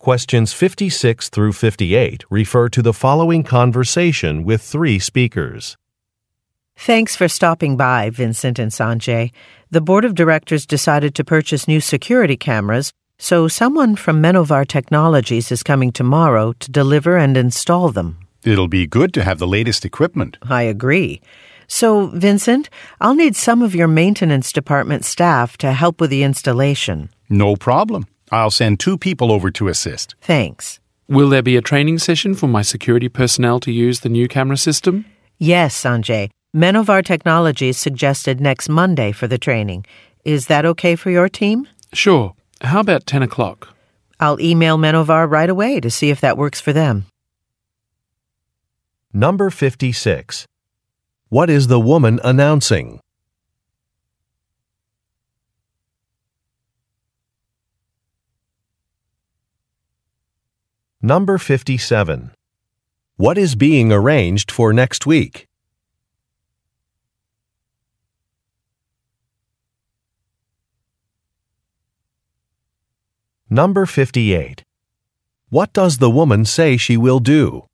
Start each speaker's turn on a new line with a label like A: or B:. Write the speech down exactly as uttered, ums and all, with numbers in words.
A: Questions fifty-six through fifty-eight refer to the following conversation with three speakers.
B: Thanks for stopping by, Vincent and Sanjay. The board of directors decided to purchase new security cameras, so someone from Menovar Technologies is coming tomorrow to deliver and install them.
C: It'll be good to have the latest equipment.
B: I agree. So, Vincent, I'll need some of your maintenance department staff to help with the installation.
C: No problem. I'll send two people over to assist.
B: Thanks.
D: Will there be a training session for my security personnel to use the new camera system?
B: Yes, Sanjay. Menovar Technologies suggested next Monday for the training. Is that okay for your team?
D: Sure. How about ten o'clock?
B: I'll email Menovar right away to see if that works for them.
A: Number fifty-six. What is the woman announcing? Number fifty-seven. What is being arranged for next week? Number fifty-eight. What does the woman say she will do?